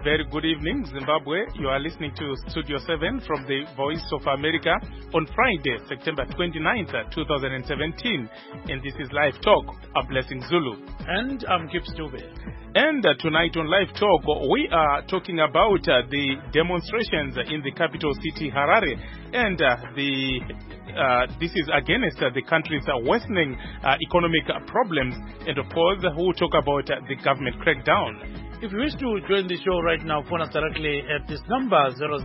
very good evening, Zimbabwe. You are listening to Studio 7 from the Voice of America on Friday, September 29th, 2017. And this is Live Talk, a Blessing Zulu. And I'm Kip Stube. And tonight on Live Talk, we are talking about the demonstrations in the capital city, Harare. And this is against the country's worsening economic problems. And of course, we'll talk about the government crackdown. If you wish to join the show right now, phone us directly at this number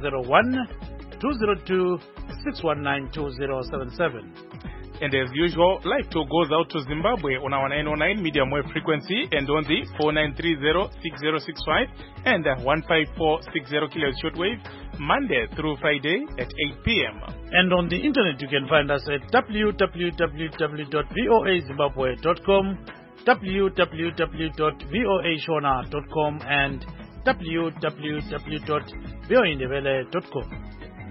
001-202-619-2077. And as usual, Live Talk goes out to Zimbabwe on our 909 medium wave frequency and on the 4930-6065 and 15460 kHz shortwave, Monday through Friday at 8 p.m. And on the internet, you can find us at www.voazimbabwe.com, www.voashona.com, and www.voindebele.com.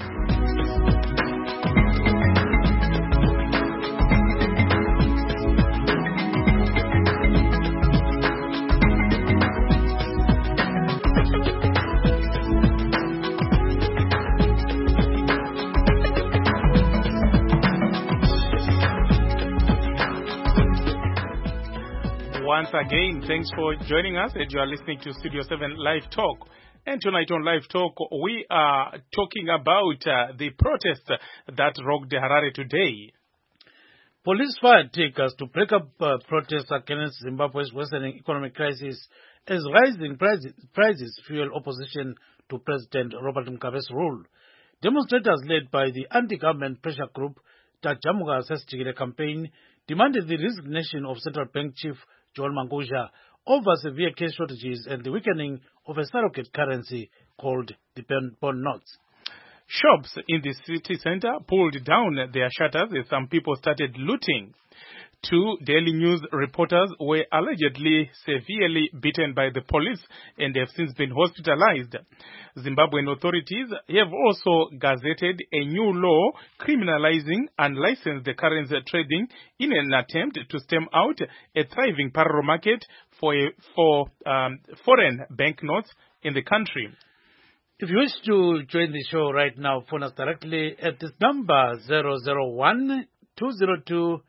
Once again, thanks for joining us as you are listening to Studio 7 Live Talk. And tonight on Live Talk, we are talking about the protest that rocked Harare today. Police fired tear gas to break up protests against Zimbabwe's worsening economic crisis as rising prices fuel opposition to President Robert Mugabe's rule. Demonstrators led by the anti-government pressure group Tajamuga Sesjikile campaign demanded the resignation of Central Bank Chief Joel Mangusha over severe cash shortages and the weakening of a surrogate currency called the bond notes. Shops in the city center pulled down their shutters as some people started looting. Two Daily News reporters were allegedly severely beaten by the police and have since been hospitalized. Zimbabwean authorities have also gazetted a new law criminalizing unlicensed currency trading in an attempt to stem out a thriving parallel market for foreign banknotes in the country. If you wish to join the show right now, phone us directly at this number 001-202-619-2077.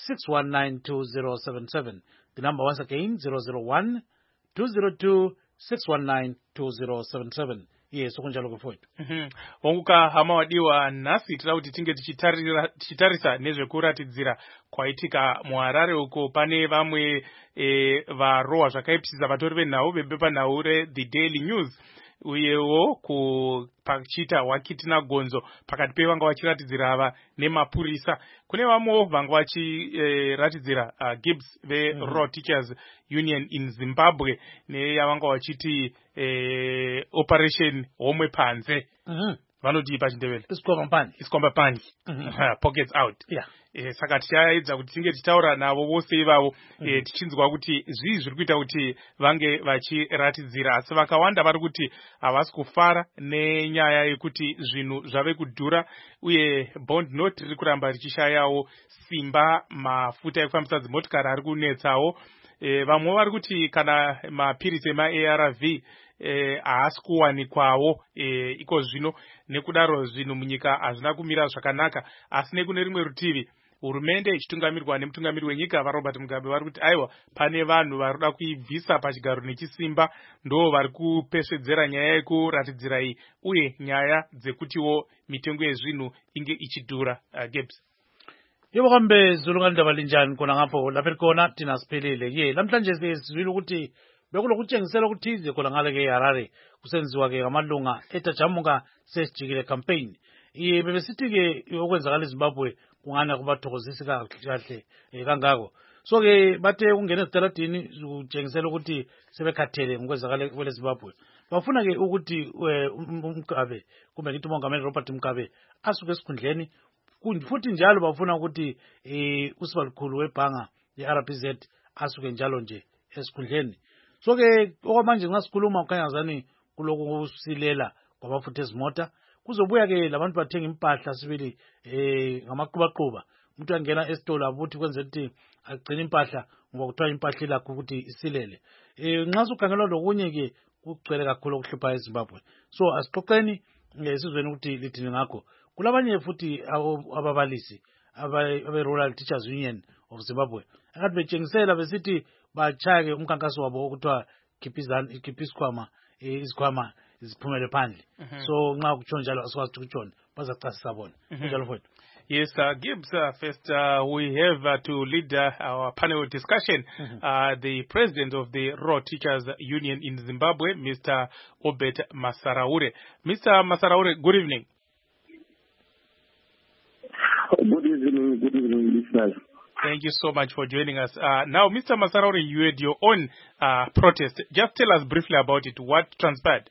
The number once again, 001-202-619-2077. Yes, ukunjalo kufowethu. Wanguka hama wadiwa nasi tila kuti tinge tichitarisa nezvekuratidzira kwaitika muHarare uko pane vamwe varohwa zvakaipisa vatori venhau vebepa nhau The Daily News. Uyewo kupachita wakitina gonzo pakati pevanga vachiratidzira ava nemapurisa. Kune vamwewo vanga vachiratidzira Gibbs Raw Teachers Union in Zimbabwe neyavanga vachiti Operation Homwe Panze. Vanoti pachindevele iskomba pani pockets out. Yeah. Saka tichaedza kuti tinge tichitaura navo vose ivavo tichinzwa kuti zvii zviri kuita kuti vange vachiratidzira, asi vakawanda vari kuti havasi kufara nenyaya yekuti zvinhu zvave kudhura uye bond note riri kuramba richishayawo simba, mafuta ekufambisa dzimotikari ari kunetsawo. Vamwe vari kuti kana mapirisi ema-ARV haasi kuwanikwawo iko zvino, nekudaro zvinhu munyika hazvina kumira zvakanaka. Asi nekune rimwe rutivi, hurumende ichitungamirwa nemutungamiri wenyika vaRobert Mugabe vari kuti aiwa, pane vanhu vari kuda kuibvisa pachigaro nechisimba, ndo vari kupesvedzera nyaya yekuratidzira iyi uye nyaya dzekutiwo mitengo yezvinhu inge ichidhura. Gibbs. Yebo kambe Zulu ndaba linjani kona ngapho lapha khona thina siphelile namhlanje sizwile ukuthi bekulokutshengisela ukuthize khona ngale ke Harare kusenziwa ke amalunga eTajamuga Sesjikile campaign. Bebesithi ke okwenzakala eZimbabwe kungana kubathokozisi kahle kangako. So ke bathe ungena ezitaladini ukutshengisela ukuthi sebekhathele ngokwenzakala kweleZimbabwe. Bafuna ke ukuthi uMgabe kumbe ngithi uMongameli Robert Mugabe asuke esikhundleni. Futhi njalo bafuna ukuthi usibalukhulu webhanga ye-RBZ asuke njalo nje esikhundleni. So ke okwamanje ngasikhuluma kukhanya ngazani kulokusilela kwabafutha ezimota kuzobuya ke labantu bathenga impahla sibili ngamaqhuba umuntu angena esitolo abuthi kwenze ukuthi agcina impahla ngoba kuthiwa impahla lakho ukuthi isilele. Nxa sukhangelwa lokunye ke kugcwele kakhulu okuhlupha eZimbabwe. So asixoxeni sizweni ukuthi lithini ngakho. Kulabanye futhi ababalisi abe-Rural Teachers Union of Zimbabwe akathi betshengisela besithi bachake umkhankaso wabo okuthiwa khipha isikhwama ziphumele phandle. So nxa kutsho njalo asikwazi ukuthi kutshoni bazachasisa bona. Kunjalo mfowethu. Yes, Gibbs, first we have to lead our panel discussion the president of the Rural Teachers Union in Zimbabwe, Mr. Obed Masaraure. Mr. Masaraure, good evening. Good evening, listeners. Thank you so much for joining us. Now, Mr. Masaraure, you had your own protest. Just tell us briefly about it. What transpired?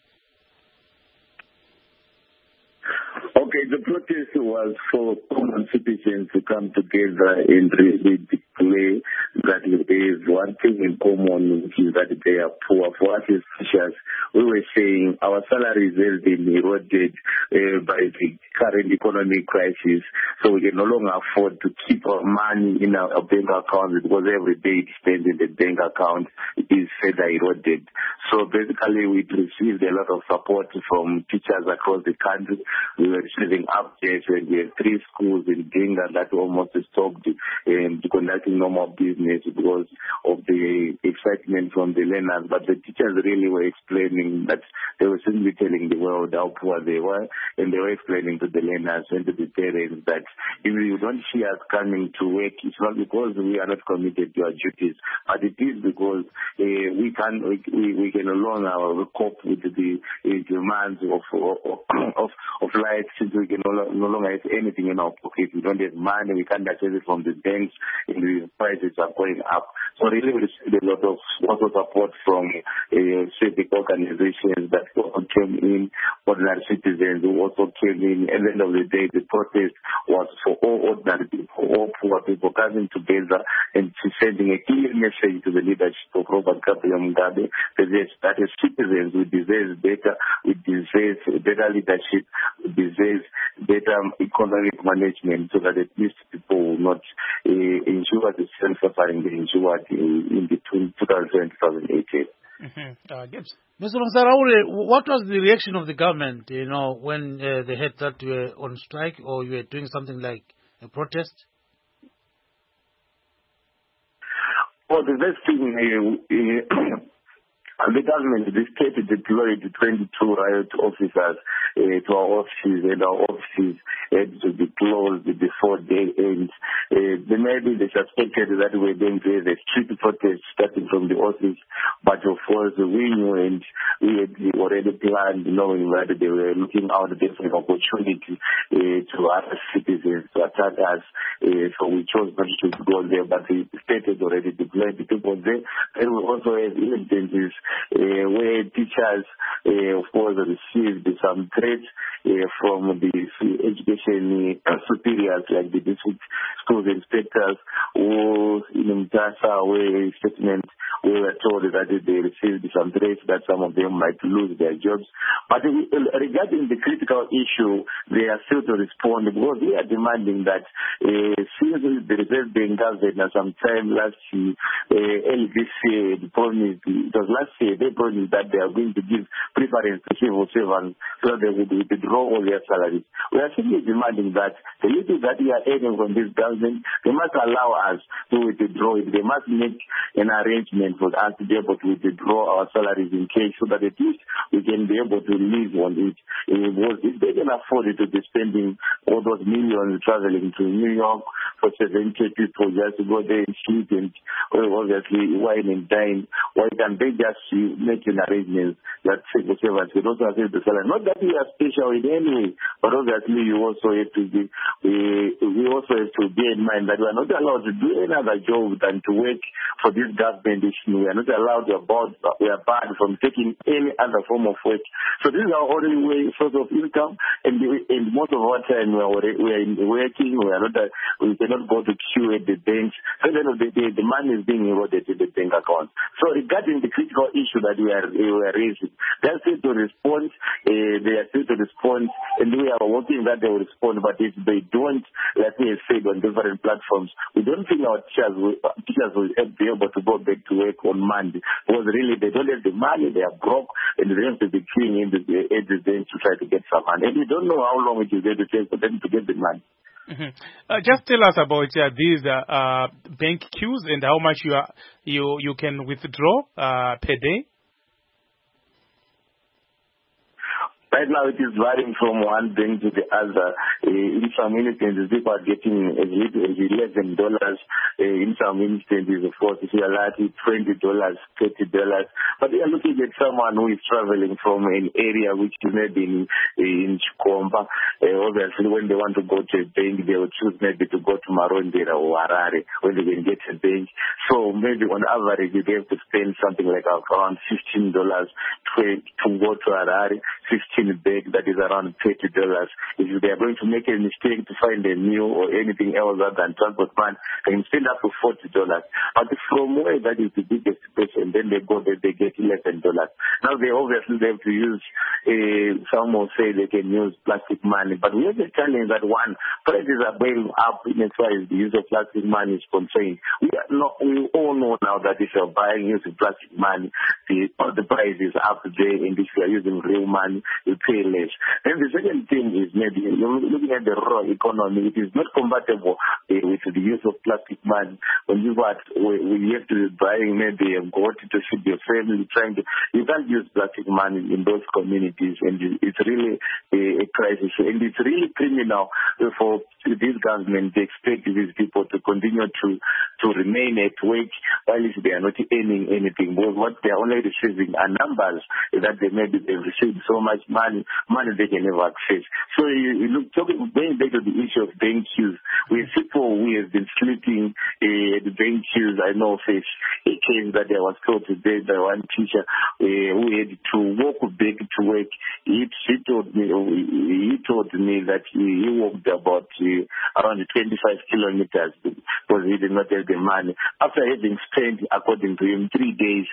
Okay, the protest was for common citizens to come together and really declare that there is one thing in common, which is that they are poor. For us as teachers, we were saying our salaries have been eroded by the current economic crisis, so we can no longer afford to keep our money in our bank accounts because every day it's spent in the bank account is further eroded. So basically, we received a lot of support from teachers across the country. We were receiving updates when we had 3 schools in Dinga that almost stopped conducting normal business because of the excitement from the learners. But the teachers really were explaining that they were simply telling the world how poor they were, and they were explaining to the learners and to the parents that if you don't see us coming to work, it's not because we are not committed to our duties, but it is because we can no longer cope with the demands of life, since we can no longer have anything in our pocket. We don't have money, we can't access it from the banks, and the prices are going up. So really we received a lot of also support from civic organizations that also came in, ordinary citizens who also came in. At the end of the day, the protest was for all ordinary people, all poor people coming together and sending a clear message to the leadership of Robert Gabriel Mugabe that as citizens we deserve better, we deserve better leadership, we deserve better economic management, so that at least people will not ensure the same suffering they endured in between 2000 and 2018. Gibbs. Mr. Masaraure, what was the reaction of the government, when they heard that you were on strike or you were doing something like a protest? Well, the best thing the government, the state deployed 22 riot officers to our offices, and our offices had to be closed before day ends. Maybe they suspected that we were going to have a street protest starting from the office, but of course we knew, and we had already planned, knowing that they were looking out there for an opportunity to other citizens to attack us. So we chose not to go there, but the state had already deployed the people there. And we also have incidences where teachers, of course, received some threats from the education superiors, like the district schools inspectors, who in Mtasa, where statement we were told that they received some threats that some of them might lose their jobs. But regarding the critical issue, they are still to respond, because we are demanding that since the Reserve Bank government sometime last year, early this year, it was last year, they promised that they are going to give preference to civil servants so that they would withdraw all their salaries. We are simply demanding that the little that we are earning from this government, they must allow us to withdraw it. They must make an arrangement for us to be able to withdraw our salaries in cash, so that at least we can be able to live on it. Because if they can afford it, to be spending all those millions traveling to New York for 70 people just to go there and sleep and obviously wine and dine, why can't they just make an arrangement that civil servants can also access the salary? Not that we are special in any way, but obviously we also have to bear in mind that we are not allowed to do any other job than to work for this government. We are not allowed we are barred from taking any other form of work. So this is our only source of income, and most of our time we are working. We cannot go to queue at the banks. So at the end of the day, the money is being eroded in the bank account. So So regarding the critical issue that we are raising, they are still to respond. And we are hoping that they will respond. But if they don't, like we have said on different platforms, we don't think our teachers will be able to go back to work on Monday, because really they don't have the money, they are broke, and they have to be queuing in every day to try to get some money. And we don't know how long it is going to take for them to get the money. Just tell us about these bank queues and how much you can withdraw per day. Right now, it is varying from one bank to the other. In some instances, people are getting as little as $11. In some instances, of course, if you are lucky, $20, $30. But we are looking at someone who is traveling from an area which is maybe in Chikomba. Obviously, when they want to go to a bank, they will choose maybe to go to Marondera or Harare when they can get a bank. So maybe on average, they have to spend something like around $15 to go to Harare. 15 bag, that is around $30. If they are going to make a mistake to find a meal or anything else other than transport fund, they can spend up to $40. But from where that is the biggest question, then they go there, they get $11. Now they obviously have to use, some will say they can use plastic money, but we have a challenge that one, prices are going up in as far as the use of plastic money is concerned. We all know now that if you're buying using plastic money, the price is up there, and if you are using real money, you pay less. And the second thing is maybe looking at the raw economy, it is not compatible with the use of plastic money. When you have to be buying maybe a goat to feed your family, you can't use plastic money in those communities, and it's really a crisis. And it's really criminal for this government to expect these people to continue to remain at work while they are not earning anything. But what they are only receiving are numbers that they've received so much money they can never access. So you look, going back to the issue of bank queues, with people who have been sleeping at the bank queues. I know of a case that I was told today by one teacher who had to walk back to work. He told me that he walked about around 25 kilometers because he did not have the money. After having spent, according to him, 3 days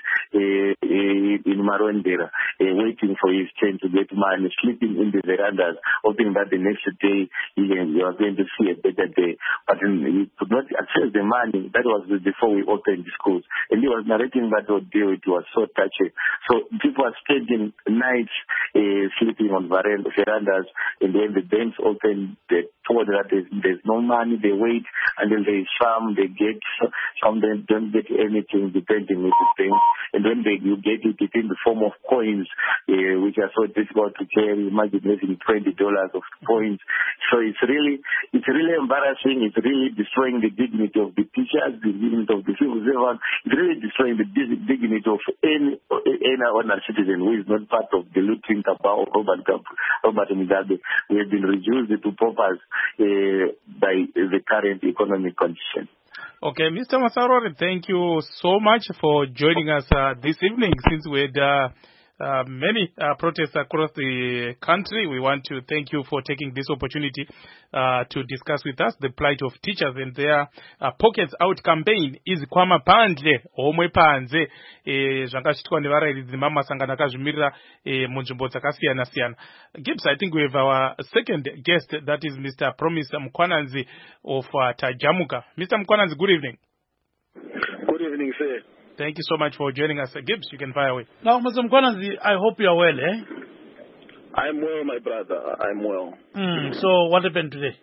in Marondera, waiting for his turn to get money, sleeping in the verandas, hoping that the next day he was going to see a better day. But he could not access the money. That was before we opened the schools. And he was narrating that ordeal. It was so touching. So people are spending nights sleeping on verandas, and when the banks open, they told that there's no money. They wait until there is some, they get some, they don't get anything depending with the bank. And when you get it in the form of coins, which are so difficult to carry, imagine having $20 of coins. So it's really embarrassing. It's really destroying the dignity of the teachers, the dignity of the civil servant. It's really destroying the dignity of any ordinary citizen who is not part of the looting cabal of Robert Mugabe. We have been reduced to paupers by the current economic condition. Okay, Mr. Masarore, thank you so much for joining us this evening. Since we had many protests across the country, we want to thank you for taking this opportunity to discuss with us the plight of teachers and their Pockets Out campaign. Is kwama pandle omwe panze zvakachitwa nevarairidzi mamasangano akazvimirira munzvimbo dzakasiyana siyana. Gibbs, I think we have our second guest, that is Mr. Promise Mkwananzi of Tajamuka. Mr. Mkwananzi, good evening. Good evening, sir. Thank you so much for joining us. Gibbs, you can fire away. Now, Mr. Mkwananzi, I hope you are well, eh? I'm well, my brother. I'm well. So, what happened today?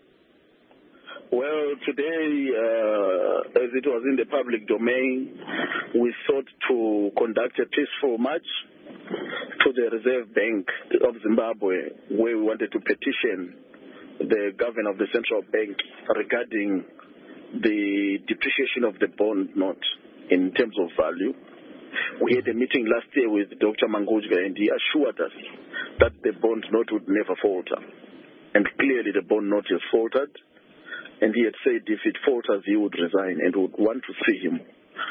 Well, today, as it was in the public domain, we sought to conduct a peaceful march to the Reserve Bank of Zimbabwe, where we wanted to petition the governor of the central bank regarding the depreciation of the bond note in terms of value. We had a meeting last year with Dr. Mangojga, and he assured us that the bond note would never falter. And clearly the bond note has faltered. And he had said if it falters, he would resign and would want to see him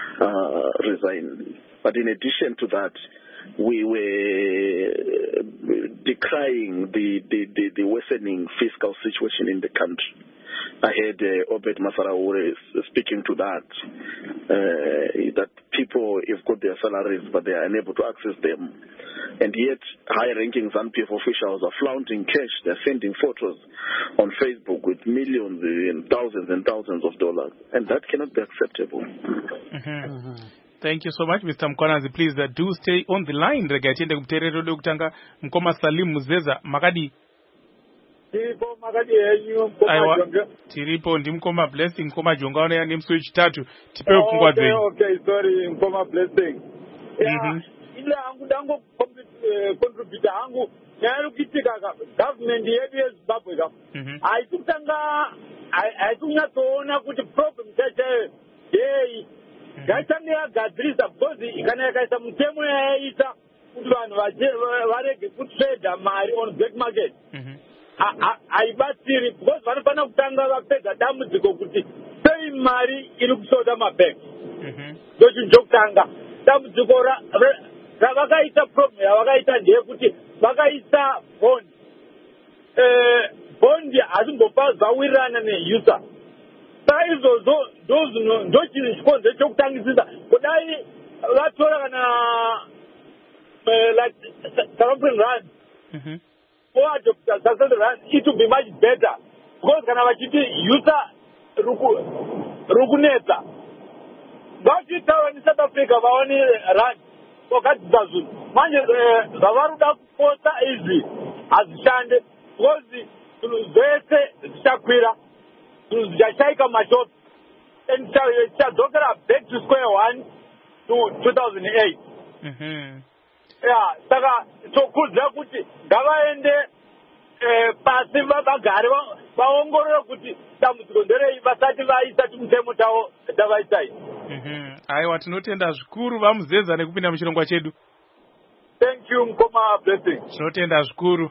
resign. But in addition to that, we were decrying the worsening fiscal situation in the country. I heard Obed Masaraure speaking to that people have got their salaries, but they are unable to access them. And yet, high-ranking ZANU-PF officials are flaunting cash. They're sending photos on Facebook with millions and thousands of dollars. And that cannot be acceptable. Thank you so much, Mr. Mkwanazi. Please do stay on the line. Regatiende kuterero dokutanga Mkoma Salim Muzeza Makadi. Tiripo ndi Mkoma Blessing Mkoma Jonga ya ni switch tatu. Tipewe kungwa zwe. Okay, sorry Mkoma Blessing. Ile angu dango contribute angu nyaru kitika government yetu ya Zimbabwe ka. Aikutanga aikunyaona kuti problem chache yei. Gaitanga ya gadrisa because ikana yakaisa mtemo ya isa kuti vanhu varege kutrade mari on black market. Aibatiri because vanofana kutanga vapedza dambudziko kuti sei mari iri kusota mabank. Ndochinjokutanga dambudziko ravakaita problem yavakaita ndeyekuti vakaisa bond. Bond hazimbopa zvawirirana neuser. Saka izvozvo ndochiri chikonzo chokutangisisa kudai vatora kana like South African rand or South African rand, it would be much better because kana vachiti user rukunetsa vachitaura neSouth Africa vaone rand wakadzidza zvinhu manje zvavaruda kuposta izvi hazvishande because zvinhu zvese zvichakwira zvichashaika mashopi and zvichadzokera back to square one to 2008. Saka tokudzira kuti ngavaende pasi vagare vaongorore kuti dambudziko nderei vasati vaisa chimutemo chavo tavaitai. Aiwa tinotenda zvikuru vamuzeza nekupinda muchirongwa chedu. Thank you Mkoma Blessing. Tinotenda zvikuru.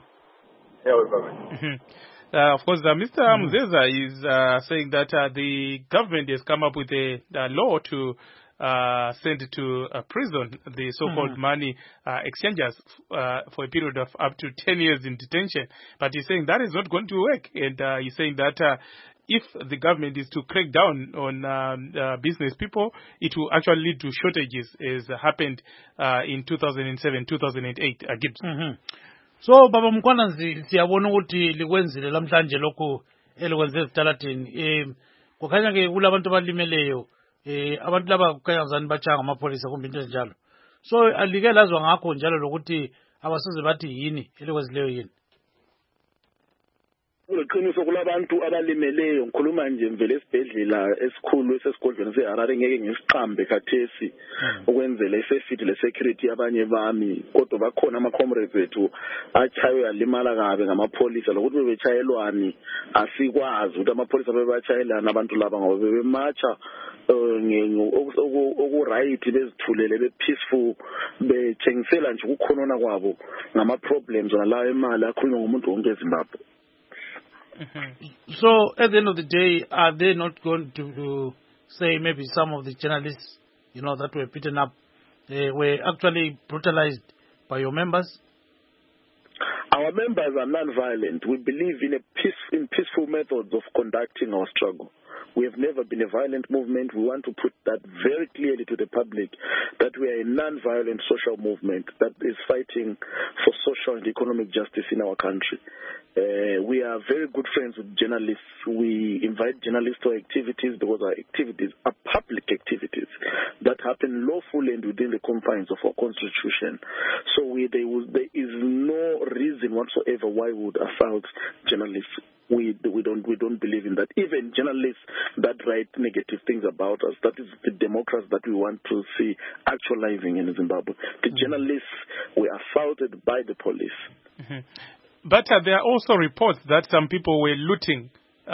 Of course, Mr. Muzeza is saying that the government has come up with a law to send to prison the so-called money exchangers for a period of up to 10 years in detention. But he's saying that is not going to work. And he's saying that if the government is to crack down on business people, it will actually lead to shortages as happened in 2007, 2008. So Baba Mkwanazi siyabona ukuthi likwenzile lamhlanje lokho elikwenze ezitalatini kukhanya ke kulabantu abalimeleyo abantu laba kukhanya ngazani bachanga amapolisa kumbe into enjalo so alike lazwa ngakho njalo lokuthi abasoze bathi yini elikwenzileyo yini Uqiniso kulabantu abalimeleyo ngikhuluma nje mvele esibhedlela esikhulu esesigodlweni seHarare ngeke ngisiqambe khathesi ukwenzela isafety lesecurity abanye bami kodwa bakhona ama comrades ethu achaywe alimala kabe ngamapolisa lokuthi bebechayelwani asikwazi ukuthi amapolisa bebachayelana abantu laba ngoba bebemacha oku right bezithulele be peaceful bethengisela nje ukukhonona kwabo ngama problems la imali akhulunywa ngumuntu wonke eZimbabwe. So at the end of the day, are they not going to say maybe some of the journalists, that were beaten up, were actually brutalized by your members? Our members are non-violent. We believe in peaceful methods of conducting our struggle. We have never been a violent movement. We want to put that very clearly to the public that we are a non-violent social movement that is fighting for social and economic justice in our country. We are very good friends with journalists. We invite journalists to our activities because our activities are public activities that happen lawfully and within the confines of our constitution. So there is no reason whatsoever why we would assault journalists. We don't believe in that. Even journalists that write negative things about us, that is the democracy that we want to see actualizing in Zimbabwe. The journalists were assaulted by the police. But there are also reports that some people were looting.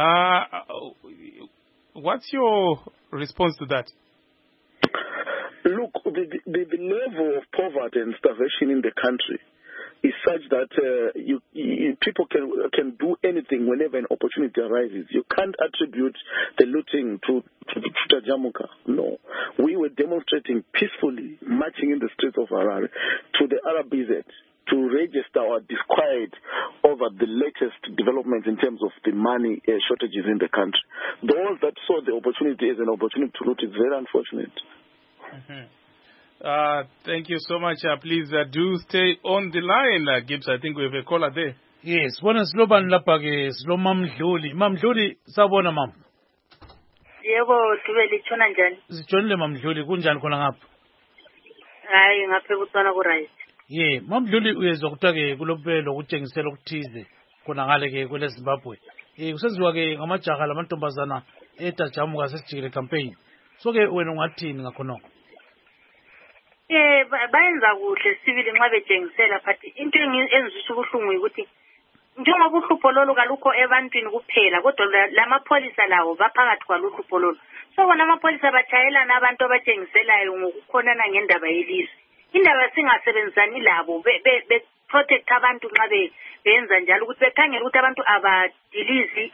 What's your response to that? Look, the level of poverty and starvation in the country is such that people can do anything whenever an opportunity arises. You can't attribute the looting to Tajamuka. No. We were demonstrating peacefully, marching in the streets of Harare to the RBZ to register our disquiet over the latest developments in terms of the money shortages in the country. Those that saw the opportunity as an opportunity to loot is very unfortunate. Thank you so much. Please do stay on the line, Gibbs. I think we have a caller there. Yes, bona silobani lapha ke silo Mamdluli. Mamdluli sabona mam. Yebo, sibe litshona njani? Sijolile Mamdluli kunjani khona ngapha? Hayi ngapha eBotswana ku right. Yeah, Mamdluli uyezwa kuthiwa ke kulobelo kutshengisela ukuthize khona ngale ke kwele Zimbabwe. Kusenziwa ke ngamajaha lamantombazana eTajamuka sesijikile campaign. So ke wena ungathini ngakhonoko? Bayenza kuhle sibili nxa betshengisela but into engizwisa ubuhlungu ukuthi njengoba uhlupho lolu kalukho ebantwini kuphela kodwa lamapholisa lawo baphakathi kwaluhlupho lolu. So bona amapholisa batshayelana abantu abatshengiselayo ngokukhonana ngendaba yelizwe. Indaba singasebenzisani labo be-protect abantu nxa benza njalo ukuthi bekhangele ukuthi abantu abadilizi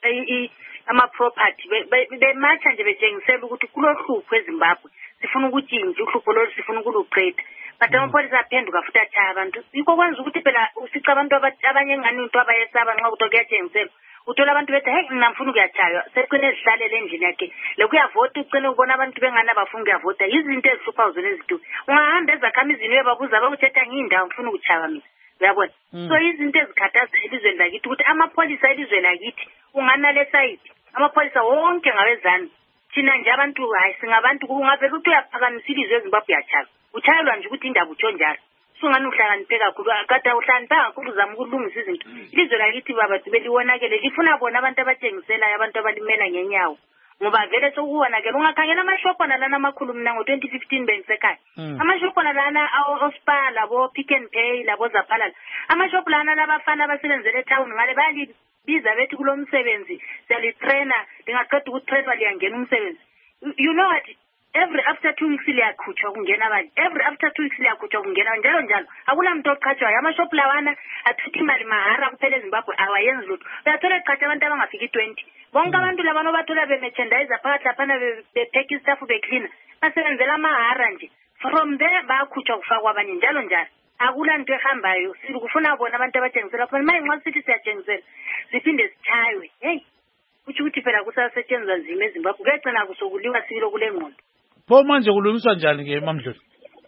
ama-property bematsha nje betshengisela ukuthi kulohlupho eZimbabwe sifuna ukuthi nje uhlupho lolu sifuna ukuluqeda but amapholisa aphenduka futhi atshaya abantu yikho kwenza ukuthi phela usica abantu abanye engani into abayesaba nxa ukuthi kuyatshengisela uthola abantu bethi hey mina ngifuna ukuyatshaywa seqine ezihlalele endlini yakhe lokuyavota ucine ubona abantu bengani abafuna ukuyavota izinto ezihlupha zona ezidu ungahamba ezakhamizini uyebabuza bakuthetha ngiyindawo ngifuna ukutshaywa mina uyabona so izinto ezikhathaza elizweni lakithi ukuthi amapholisa elizwe lakithi unganale side amapholisa wonke ngabezani thina nje abantu hayi singabantu kungavela ukuthi uyaphakamisa ilizwe eZimbabwe uyatshaywa utshayelwa nje ukuthi indaba utsho njalo sungani uhlakaniphe kakhulu kade uhlakanipha kakhulu uzama ukulungisa izinto ilizwe lakithi baba beliwonakele lifuna bona abantu abatshengiselayo abantu abalimela ngenyawo ngoba vele sokuwonakele ungakhangela amashopho nalana amakhulu mina ngo-2015 bengisekhaya amashopho nalana oSpar labo Pick n Pay labo Zaphalala amashopho lana labafana abasebenzele etown ngale balibiza bethi kulo msebenzi siyalitrainer lingaqeda ukutrainwa liyangena umsebenzi you know what after 2 weeks liyakhutshwa kungena abanye after 2 weeks liyakhutshwa kungena njalo njalo akunamuntu oqhatshwayo amashophu lawana athutha imali mahara kuphela eZimbabwe awayenzi lutho uyathola eqhatsha abantu abangafiki 20 bonke abantu labana bathola bemerchandise phakathi laphana bepheka istaff becleaner basebenzela amahara nje from there bayakhutshwa kufakwa abanye njalo njalo akula nto ehambayo sikufuna bona abantu abatshengisela khona manje nxa sithi siyatshengisela siphinde sitshaywe hey kuthi ukuthi phela kusasetshenzwa nzima eZimbabwe kuyagcina kusokuliwa sibilo kule ngqondo pho manje kulungiswa njani ke Mamdluli?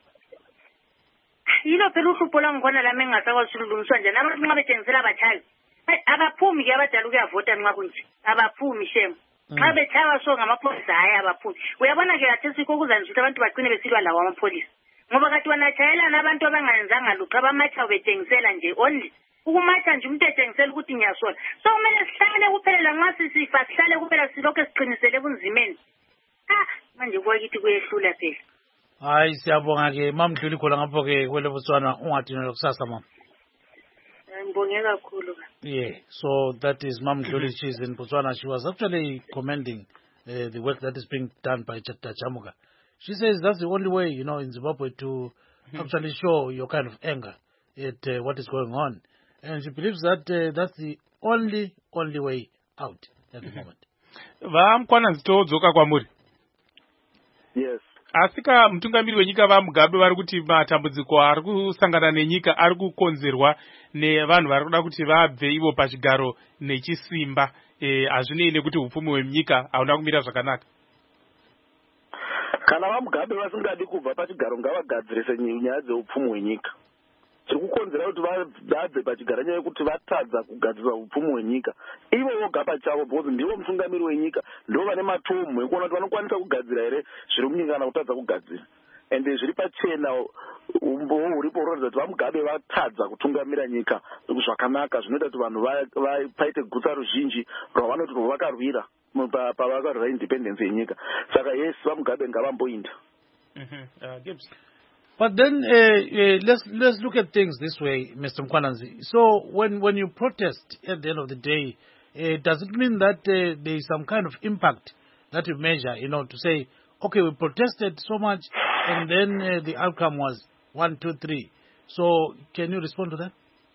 Yilo phela uhlupho langikhona lami engingasakwazi ukulungiswa njani abantu nxa betshengisela abatshayi abaphumi ke abadala ukuyavota nxa kunje abaphumi shem nxa betshaywa so ngamapholisa hayi abaphumi uyabona ke kathesi yikho kuzanjisa ukuthi abantu bagcine besilwa lawo amapholisa ngoba kathi wanatshayelana abantu abangayenzanga lutho abamatsha betshengisela nje only ukumatha nje umuntu etshengisela ukuthi ngiyasola so kumele sihlale kuphela nxa sifa sihlale kuphela silokho siqinisele ebunzimeni manje kwakithi kuyehlula phela hayi siyabonga ke Mamdluli khona ngapho ke kwele Botswana ungadinela kusasa mama ngibonge kakhulu yeah so that is Mamdluli she's in Botswana she was actually commending the work that is being done by Tajamuka. She says that's the only way in Zimbabwe to actually show your kind of anger at what is going on and she believes that that's the only way out at the moment. Vamkwana nzitodzoka kwamuri. Yes. Asika mutungamiri wenyika vaMugabe vari kuti matambudziko ari kusangana nenyika ari kukonzerwa nevanhu vari kuda kuti vabve ivo pachigaro nechisimba hazvinei nekuti upfumi hwenyika hauna kumira zvakanaka. Kana vaMugabe vasingadi kubva pachigaro ngavagadzirise nyaya dzeupfumi hwenyika. Chiri kukonzera kuti vabve pachigaro nyaya yekuti vatadza kugadzirisa upfumi hwenyika ivo voga pachavo because ndivo mutungamiri wenyika ndo vane matomu ekuona kuti vanokwanisa kugadzira here zviri munyika kana kutadza kugadzira ende zviri pachena umboo huripo hunoratidza kuti vaMugabe vatadza kutungamira nyika zvakanaka zvinoita kuti vanhu paite guta ruzhinji rwavanoti rwavakarwira pavakarwira independence yenyika saka yes vaMugabe ngavamboinda. But then let's look at things this way, Mr. Mkwananzi. So when you protest at the end of the day, does it mean that there is some kind of impact that you measure, to say, okay, we protested so much and then the outcome was 1, 2, 3. So can you respond to that?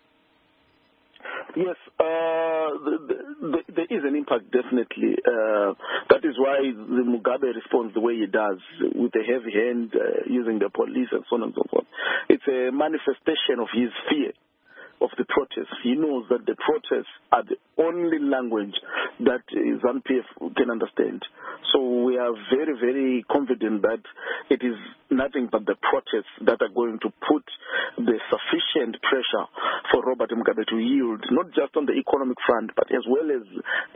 Yes, there is an impact, definitely. That is why the Mugabe responds the way he does, with a heavy hand, using the police and so on and so forth. It's a manifestation of his fear of the protests. He knows that the protests are the only language that ZANU-PF can understand. So we are very, very confident that it is nothing but the protests that are going to put the sufficient pressure for Robert Mugabe to yield, not just on the economic front, but as well as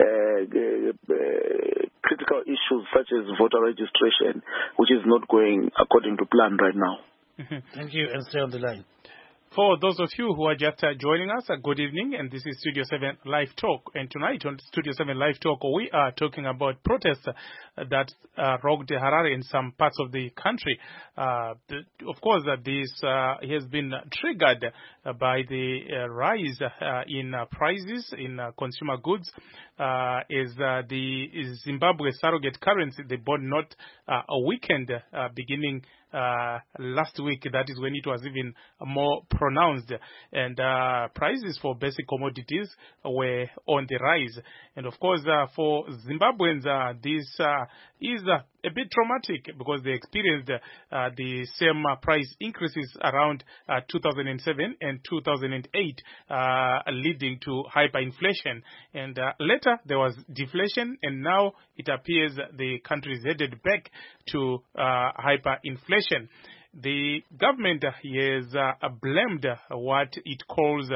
critical issues such as voter registration, which is not going according to plan right now. Thank you, and stay on the line. For those of you who are just joining us, good evening, and this is Studio 7 Live Talk. And tonight on Studio 7 Live Talk, we are talking about protests that rocked Harare in some parts of the country. Of course, this has been triggered by the rise in prices in consumer goods, as the Zimbabwe surrogate currency, the bond note, weakened beginning last week. That is when it was even more pronounced, and prices for basic commodities were on the rise. And of course, for Zimbabweans, this is a bit traumatic because they experienced the same price increases around 2007 and 2008, leading to hyperinflation. And later there was deflation, and now it appears the country is headed back to hyperinflation. The government has blamed what it calls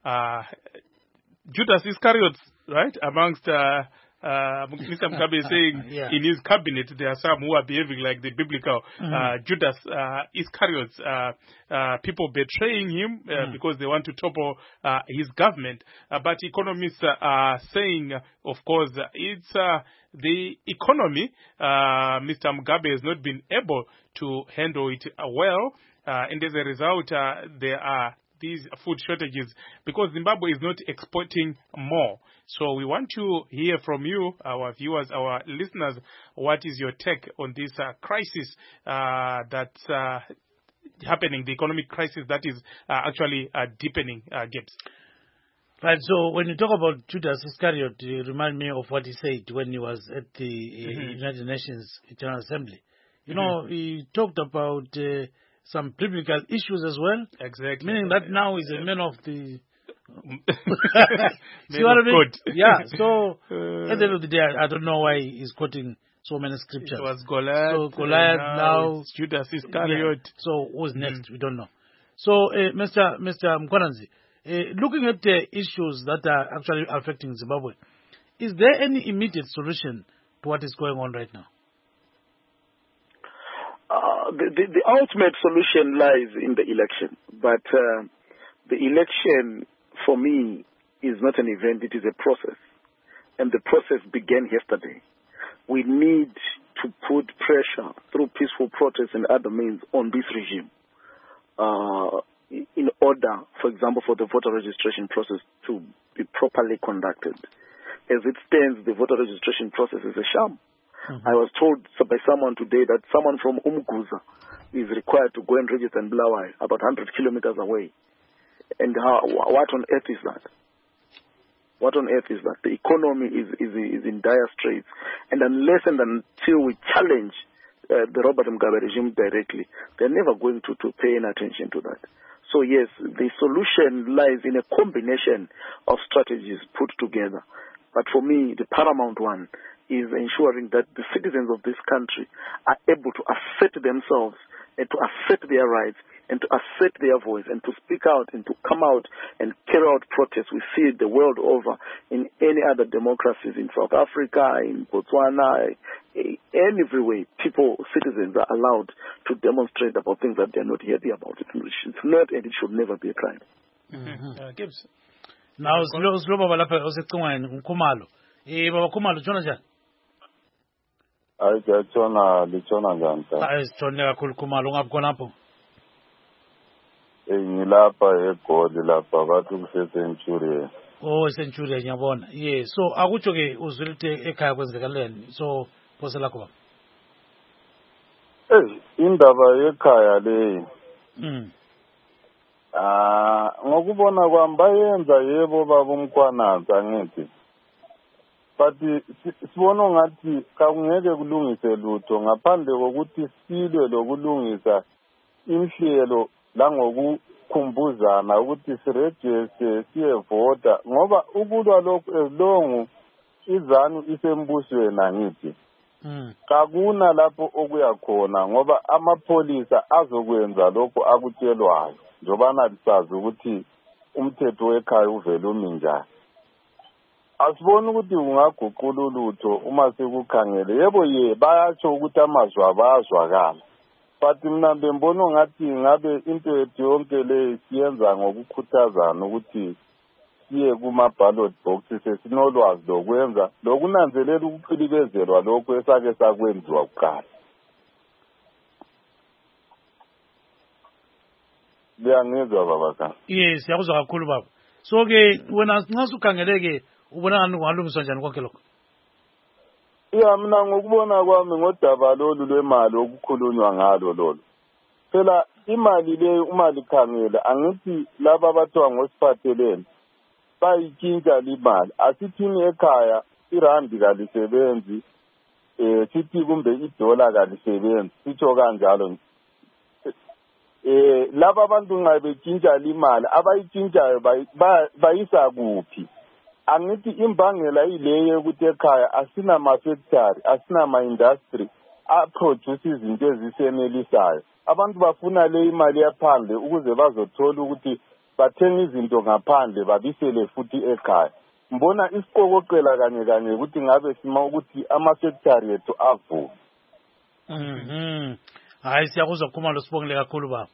Judas Iscariot, right, amongst Mr. Mugabe is saying in his cabinet there are some who are behaving like the biblical Judas Iscariot, people betraying him because they want to topple his government. But economists are saying, of course, it's the economy. Mr. Mugabe has not been able to handle it well, and as a result, there are these food shortages because Zimbabwe is not exporting more. So we want to hear from you, our viewers, our listeners. What is your take on this crisis that's happening, the economic crisis that is actually deepening, Gibbs? Right, so when you talk about Judas Iscariot, you remind me of what he said when he was at the United Nations General Assembly. You know, he talked about some biblical issues as well. Exactly. Meaning that now he's a man of the... See what I mean? Yeah, so at the end of the day, I don't know why he's quoting so many scriptures. It was Goliath. So Goliath now Judas Iscariot. Yeah. So who's next? We don't know. So Mr. Mkwananzi, looking at the issues that are actually affecting Zimbabwe, is there any immediate solution to what is going on right now? The ultimate solution lies in the election, but the election, for me, is not an event, it is a process. And the process began yesterday. We need to put pressure through peaceful protests and other means on this regime in order, for example, for the voter registration process to be properly conducted. As it stands, the voter registration process is a sham. I was told by someone today that someone from Umguza is required to go and register in Bulawayo, about 100 kilometers away. And what on earth is that? What on earth is that? The economy is in dire straits. And unless and until we challenge the Robert Mugabe regime directly, they're never going to pay any attention to that. So yes, the solution lies in a combination of strategies put together. But for me, the paramount one is ensuring that the citizens of this country are able to assert themselves and to assert their rights and to assert their voice and to speak out and to come out and carry out protests. We see it the world over in any other democracies, in South Africa, in Botswana, everywhere. Citizens are allowed to demonstrate about things that they're not happy about. It's not, and it should never be a crime. Gibbs. Now, slow Baba lapha osecingweni uKhumalo. Baba Khumalo tshona njani? Hayi litshona njani ta? Hayi sitshone kakhulu Khumalo ungabi khonapho. Ngilapha eGoli lapha bathi kuse-Centurion. Oh, Centurion ngiyabona. Yeah, so akutsho ke uzwile ukuthi ekhaya kwenzekaleni. So phose lakho baba. Indaba yekhaya leyi. Ngokubona kwami bayenza yebo baba uMkhwananzi angithi. But sibona ngathi kakungeke kulungise lutho ngaphandle kokuthi silwe lokulungisa inhlelo kukhumbuzana ukuthi sirejiste siyevota ngoba ukulwa lokhu ezilongu izanu isembusweni angithi kakuna lapho okuya khona ngoba amapholisa azokwenza lokho akutshelwayo njobana lisazi ukuthi umthetho wekhaya uvela umi njani. Asiboni ukuthi kungaguqula ulutho uma sekukhangele yebo bayatsho ukuthi amazwi abazwakala but mina bembona ngathi ngabe into yethu yonke le siyenza ngokukhuthazana ukuthi siye kuma-ballot box sesinolwazi lokwenza lokunanzelela ukuqilibezelwa lokho esake sakwenziwa kuqala. Liyangizwa baba ka? Yes, siyakuzwa kakhulu baba. So ke wena nxa sukhangeleke ubona ngani kungalungiswa njani konke lokho? Mina ngokubona kwami ngodaba lolu lwemali okukhulunywa ngalo lolu. Phela imali le uma likhangela angithi laba abathiwa ngosiphathelene bayitshintsha imali. Asithini ekhaya irandi kalisebenzi sithi kumbe idola kalisebenzi sitsho kanjalo. Laba abantu nxa betshintsha imali abayitshintshayo bayisa kuphi? Angithi imbangela ileyo ukuthi ekhaya asinama-factory asinama-industry aproduce izinto ezisenelisayo. Abantu bafuna le imali yaphandle ukuze bazothola ukuthi bathenga izinto ngaphandle babisele futhi ekhaya. Mbona isiqokoqela kanye ukuthi ngabe sima ukuthi ama-factory ethu avume. Hayi siyakuzwa Khumalo sibongile kakhulu baba.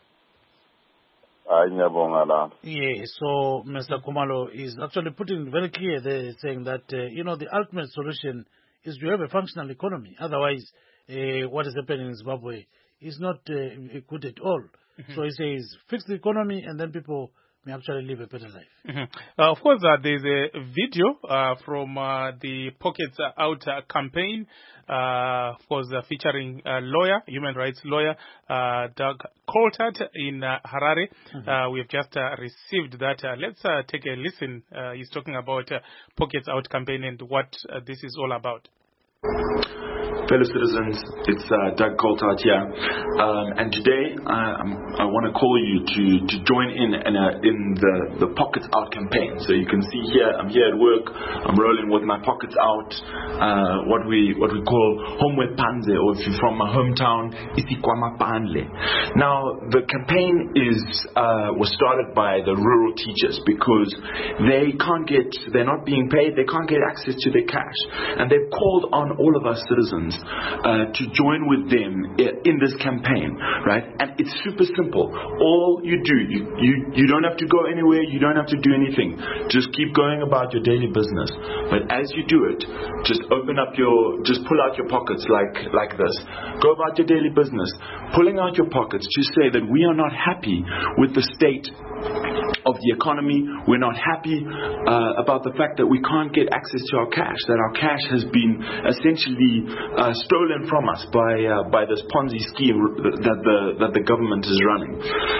Yeah, so Mr. Khumalo is actually putting it very clear there, saying that, the ultimate solution is to have a functional economy. Otherwise, what is happening in Zimbabwe is not good at all. So he says, fix the economy and then people may actually live a better life. Of course, there's a video from the Pockets Out campaign, of course, featuring a lawyer, human rights lawyer, Doug Coulthard in Harare. We have just received that. Let's take a listen. He's talking about Pockets Out campaign and what this is all about. Fellow citizens, it's Doug Coulthard here, and today I want to call you to join in the Pockets Out campaign. So you can see here, I'm here at work, I'm rolling with my pockets out, what we call Homwe Panze, or if you're from my hometown, Isikwama Panle. Now the campaign was started by the rural teachers because they're not being paid, they can't get access to their cash, and they've called on all of us citizens to join with them in this campaign, right? And it's super simple. All you do, you don't have to go anywhere, you don't have to do anything. Just keep going about your daily business. But as you do it, just pull out your pockets like this. Go about your daily business, pulling out your pockets to say that we are not happy with the state of the economy. We're not happy about the fact that we can't get access to our cash, that our cash has been essentially stolen from us by this Ponzi scheme that the government is running.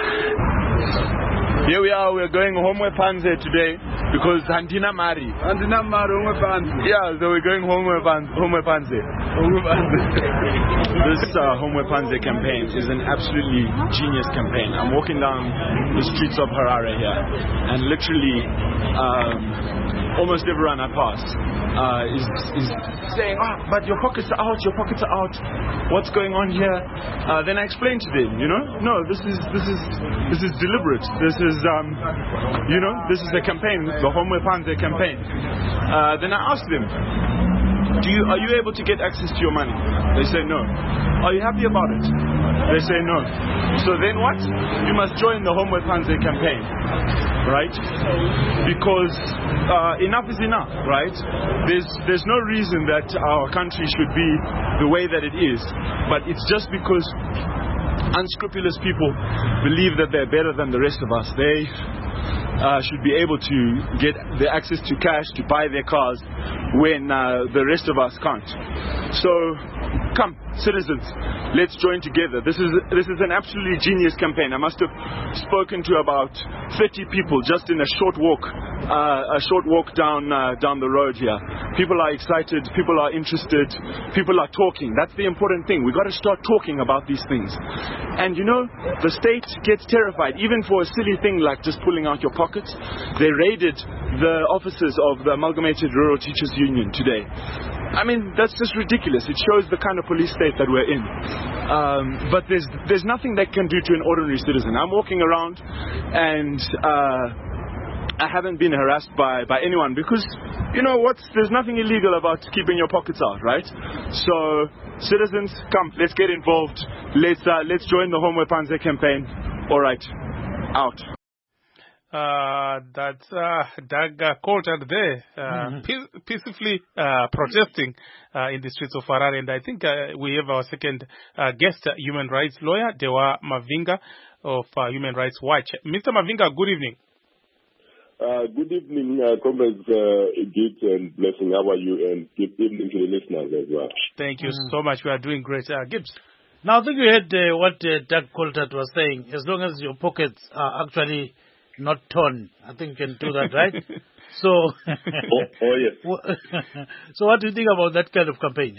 Here we are, we're going Homwe Panze today because Handina Mari. Handina Mari, Homwe Panze. Yeah, so we're going Homwe Panze. This Homwe Panze campaign is an absolutely genius campaign. I'm walking down the streets of Harare here, and literally almost everyone I pass is saying, but your pockets are out, what's going on here? Then I explain to them, no, this is deliberate. This is a campaign, the Homwe Panze campaign. Then I ask them, are you able to get access to your money? They say no. Are you happy about it? They say no. So then what? You must join the Homwe Panze campaign, right? Because enough is enough, right? There's no reason that our country should be the way that it is, but it's just because unscrupulous people believe that they're better than the rest of us. They should be able to get the access to cash to buy their cars when the rest of us can't. So come, citizens, let's join together. This is an absolutely genius campaign. I must have spoken to about 30 people just in a short walk down the road here. People are excited, people are interested, people are talking. That's the important thing. We've got to start talking about these things. And you know, the state gets terrified, even for a silly thing like just pulling out your pockets. They raided the offices of the Amalgamated Rural Teachers Union today. I mean, that's just ridiculous. It shows the kind of police state that we're in. But there's nothing they can do to an ordinary citizen. I'm walking around and I haven't been harassed by anyone because, you know what, there's nothing illegal about keeping your pockets out, right? So, citizens, come, let's get involved. Let's join the Home Wepanze campaign. All right, out. That's Doug Coulthard there, peacefully protesting in the streets of Harare. And I think we have our second guest, human rights lawyer, Dewa Mavinga of Human Rights Watch. Mr. Mavinga, good evening. Good evening, comrades Git and Blessing. How are you? And good evening to the listeners as well. Thank you so much. We are doing great. Gibbs. Now, I think you heard what Doug Coulthard was saying. As long as your pockets are actually not torn, I think you can do that, right? So, oh yes. So, what do you think about that kind of campaign?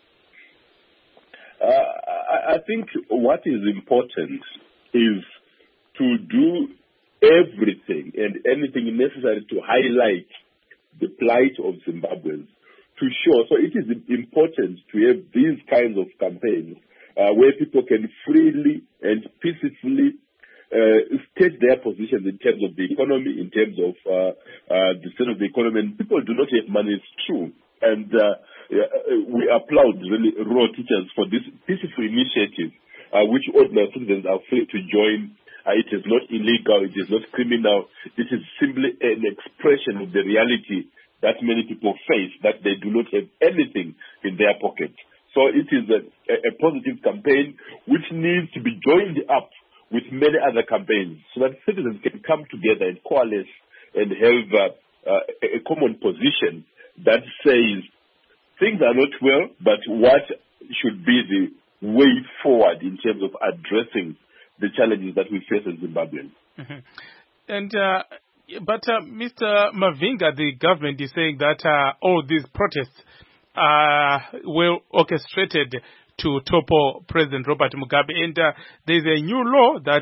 I think what is important is to do everything and anything necessary to highlight the plight of Zimbabweans. To show, so it is important to have these kinds of campaigns where people can freely and peacefully state their positions in terms of the economy, in terms of the state of the economy. And people do not have money, it's true. And we applaud really rural teachers for this peaceful initiative, which ordinary citizens are free to join. It is not illegal, it is not criminal. It is simply an expression of the reality that many people face, that they do not have anything in their pocket. So it is a positive campaign which needs to be joined up with many other campaigns so that citizens can come together and coalesce and have a common position that says things are not well, but what should be the way forward in terms of addressing the challenges that we face in Zimbabwe. Mm-hmm. And but Mr. Mavinga, the government is saying that all these protests were orchestrated to topple President Robert Mugabe. And there's a new law that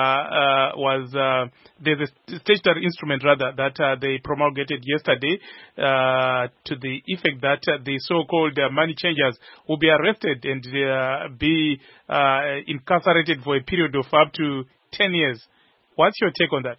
there's a statutory instrument rather that they promulgated yesterday to the effect that the so-called money changers will be arrested and be incarcerated for a period of up to 10 years. What's your take on that?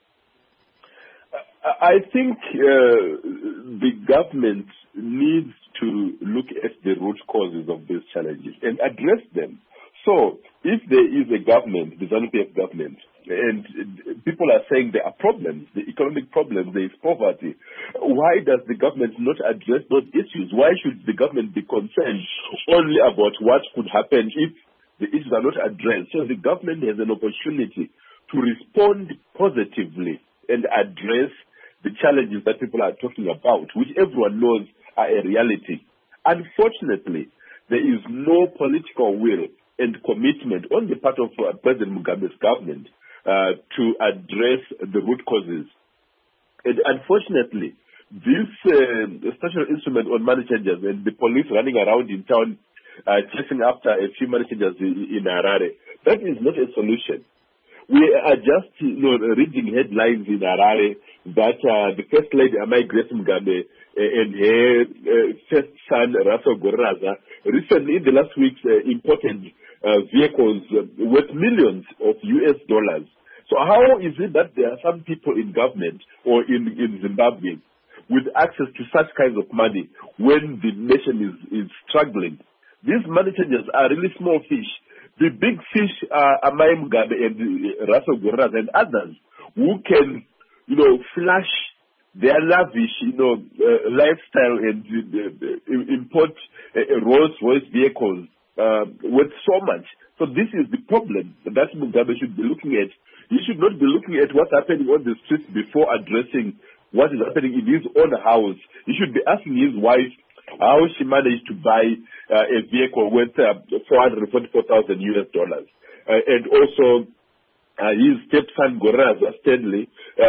I think the government needs to look at the root causes of these challenges and address them. So, if there is a government, the ZANU-PF government, and people are saying there are problems, the economic problems, there is poverty, why does the government not address those issues? Why should the government be concerned only about what could happen if the issues are not addressed? So the government has an opportunity to respond positively and address the challenges that people are talking about, which everyone knows are a reality. Unfortunately, there is no political will and commitment on the part of President Mugabe's government to address the root causes. And unfortunately, this special instrument on money changers and the police running around in town chasing after a few money changers in Harare, that is not a solution. We are just reading headlines in Harare that the First Lady Amai Grace Mugabe and her first son Raso Goraza recently in the last weeks imported vehicles worth millions of US dollars. So how is it that there are some people in government or in Zimbabwe with access to such kinds of money when the nation is struggling? These money changers are really small fish. The big fish are Amai Mugabe and Raso Goraza and others who can, flash their lavish, lifestyle and import Rolls-Royce vehicles with so much. So this is the problem that Mugabe should be looking at. He should not be looking at what's happening on the streets before addressing what is happening in his own house. He should be asking his wife, how she managed to buy a vehicle worth $444,000 US, and also his stepson Goraza Stanley,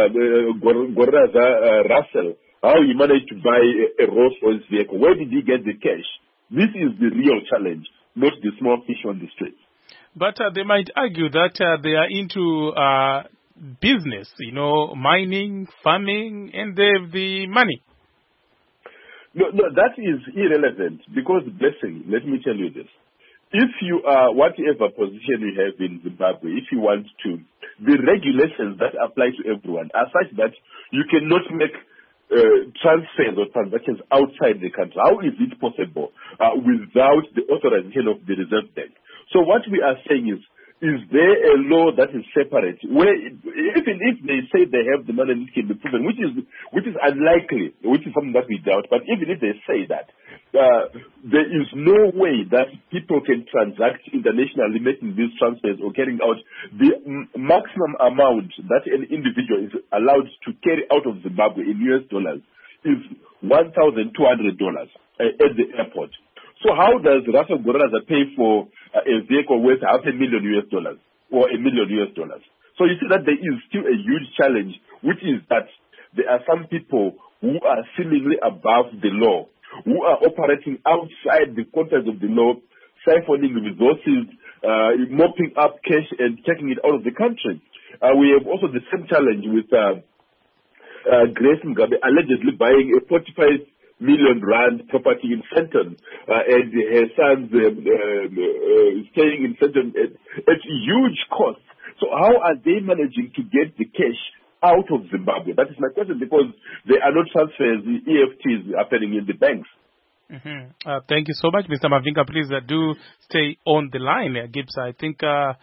Goraza Russell, how he managed to buy a Rolls-Royce vehicle. Where did he get the cash? This is the real challenge, not the small fish on the street. But they might argue that they are into business, mining, farming, and they have the money. No, that is irrelevant because, blessing, let me tell you this. If you are, whatever position you have in Zimbabwe, if you want to, the regulations that apply to everyone are such that you cannot make transfers or transactions outside the country. How is it possible without the authorization of the Reserve Bank? So what we are saying is there a law that is separate? Where even if they say they have the money and it can be proven, which is unlikely, which is something that we doubt, but even if they say that, there is no way that people can transact internationally making these transfers or carrying out the maximum amount that an individual is allowed to carry out of Zimbabwe in US dollars is $1,200 at the airport. So how does Russell Goraza pay for a vehicle worth $500,000 US or $1 million US? So you see that there is still a huge challenge, which is that there are some people who are seemingly above the law, who are operating outside the confines of the law, siphoning resources, mopping up cash and taking it out of the country. We have also the same challenge with Grace Mugabe allegedly buying a 45 million rand property in Fenton, and her sons staying in Fenton at huge cost. So how are they managing to get the cash out of Zimbabwe? That is my question, because there are no transfers, the EFTs happening in the banks. Thank you so much, Mr. Mavinga. Please do stay on the line, Gibbs. I think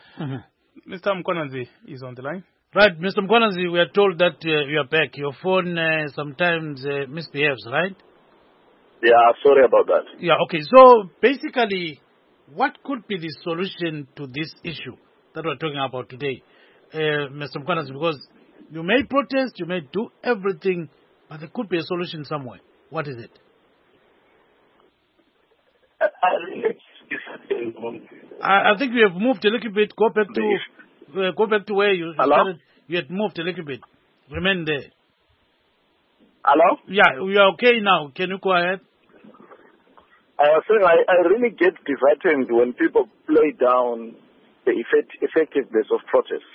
Mr. Mkonanzi is on the line. Right, Mr. Mkonanzi, we are told that you are back. Your phone sometimes misbehaves, right? Yeah, sorry about that. Yeah, okay. So basically, what could be the solution to this issue that we're talking about today, Mr. Mkonanzi? Because you may protest, you may do everything, but there could be a solution somewhere. What is it? I think you have moved a little bit. Go back to where you started. You had moved a little bit. Remain there. Hello? Yeah, we are okay now. Can you go ahead? I was saying I really get disheartened when people play down the effectiveness of protest.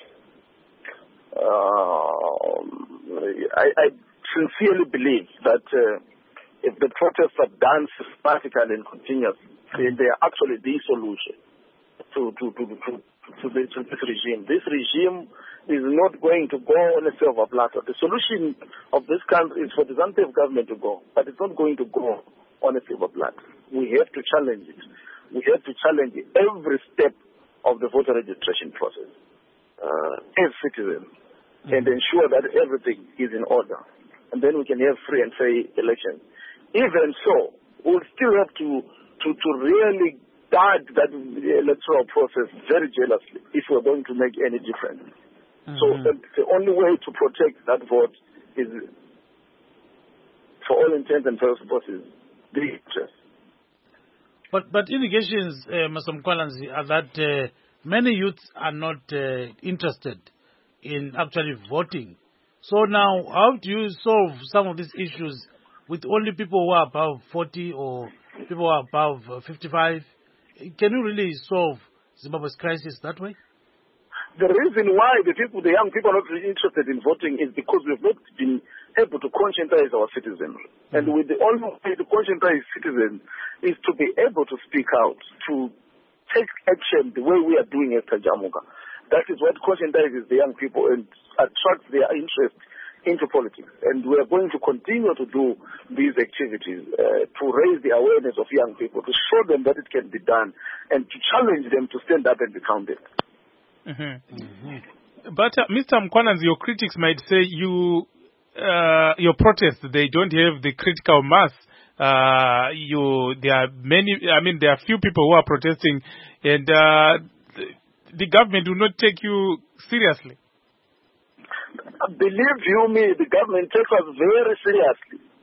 I sincerely believe that if the protests are done systematically and continuously, they are actually the solution to this regime. This regime is not going to go on a silver platter. The solution of this country is for the ZANU-PF government to go, but it's not going to go on a silver platter. We have to challenge it. We have to challenge every step of the voter registration process as citizens and ensure that everything is in order. And then we can have free and fair elections. Even so, we'll still have to really guard that electoral process very jealously if we're going to make any difference. So the only way to protect that vote is, for all intents and purposes, the interest. But indications, Mr. Mkonanzi, are that many youths are not interested in actually voting. So now, how do you solve some of these issues with only people who are above 40 or people who are above 55? Can you really solve Zimbabwe's crisis that way? The reason why the young people are not really interested in voting is because we have not been able to conscientize our citizens. And with the only way to conscientize citizens is to be able to speak out, to take action the way we are doing at Tajamuka. That is what conscientizes the young people and attracts their interest into politics. And we are going to continue to do these activities to raise the awareness of young people, to show them that it can be done, and to challenge them to stand up and be counted. But Mr. Mkonanzi, your critics might say your protests, they don't have the critical mass. There are few people who are protesting, and the government will not take you seriously. Believe you me, the government takes us very seriously.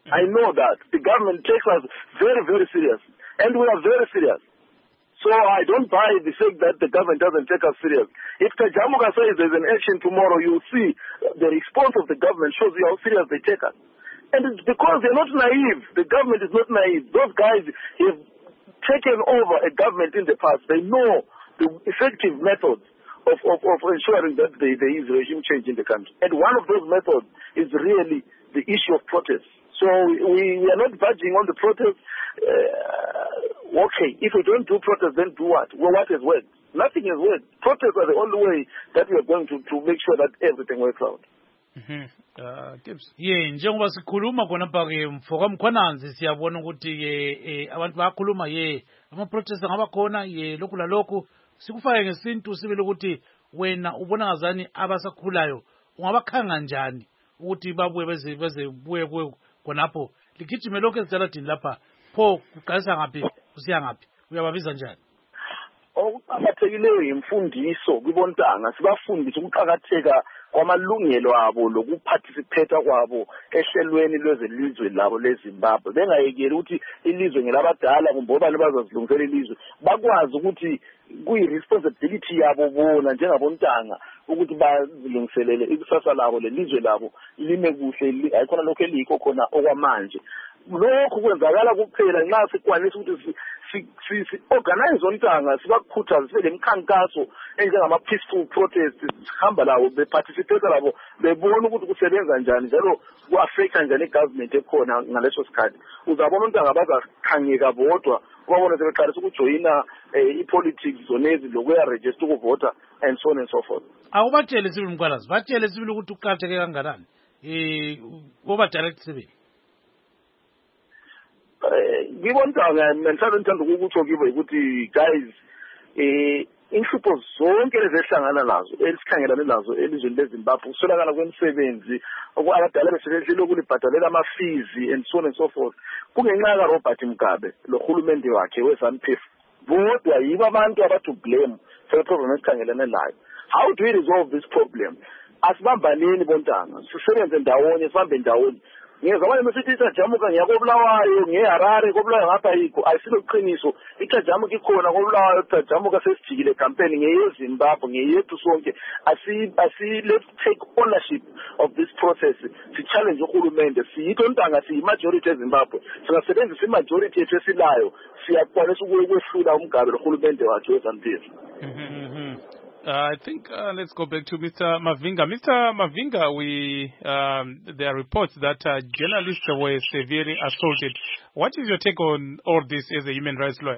I know that. The government takes us very, very serious. And we are very serious. So I don't buy the fact that the government doesn't take us serious. If Kajamuka says there's an action tomorrow, you'll see the response of the government shows you how serious they take us. And it's because they're not naive. The government is not naive. Those guys have taken over a government in the past. They know the effective methods of ensuring that there is regime change in the country. And one of those methods is really the issue of protest. So we are not budging on the protest. Okay, if we don't do protest, then do what? Well, what has worked? Nothing has worked. Protests are the only way that we are going to make sure that everything works out. Gibbs. Njengoba sikhuluma khona pha ke mfoka mkhwananzi siyabona ukuthi ke abantu bayakhuluma ama protest ngaba khona lokhu lalokhu sikufake ngesintu sibele ukuthi wena ubona ngazani abasakhulayo ungabakhanga njani ukuthi babuye beze buye khonapho ligijime lokho ezisaladini lapha pho kuqalisa ngaphi kusiya ngaphi uyababiza njani? Okuqakathekileyo imfundiso kwibontanga sibafundise ukuqakatheka kwamalungelo abo lokuparticipate kwabo ehlelweni lwezelizwe labo leZimbabwe. Bengayekeli ukuthi ilizwe ngelabadala kumbe obani bazazilungisela ilizwe. Bakwazi ukuthi kuyi-responsibility yabo bona njengabontanga ukuthi bazilungiselele ikusasa labo lelizwe labo lime kuhle ayikhona lokho elikho khona okwamanje. Lokhu kwenzakala kuphela nxa sikwanisa ukuthi si-organize ontanga sibakhuthaze sibe lemikhankaso enjengama-peaceful protest sihamba labo beparticipate labo bebona ukuthi kusebenza njani njalo ku-affecta njani i-government ekhona ngaleso sikhathi. Uzabona ontanga bazakhangeka bodwa ubabona sebeqalisa ukujoyina i-politics zonezi lokuya-register ukuvota and so on and so forth. Awubatshele sibili mkwalazi, batshele sibili ukuthi uqakatheke kanganani oba-direct sibili. Ngibontanga mhlawumbe ngithanda ukukutsho kibo ukuthi guys inhlupho zonke lezehlangana nazo esikhangelane nazo elizweni leZimbabwe ukuswelakala kwemisebenzi abadala besebehlele ukulibhadalela ama-fees and so on and so forth kungenxa kaRobert Mugabe lo hulumende wakhe we-ZANU-PF bodwa yibo abantu to blame for the problem esikhangelane nayo. How do we resolve this problem? Asibambaneni bontanga sisebenze ndawonye sihambe ndawonye. Ngiyazabona mesithi iTajamuka ngiyakobulawayo ngeHarare kobulawayo ngapha yikho ayisilo iqiniso iTajamuka ikhona kobulawayo iTajamuka sesijikile campaign ngeyeZimbabwe ngeyethu sonke let's take ownership of this process si challenge uhulumende siyitho ntanga siyi-majority eZimbabwe singasebenzisa i-majority yethu esilayo siyakwanisa ukwehlula uMgabe nohulumende wakhe we-ZANU-PF. I think let's go back to Mr. Mavinga. Mr. Mavinga, there are reports that journalists were severely assaulted. What is your take on all this as a human rights lawyer?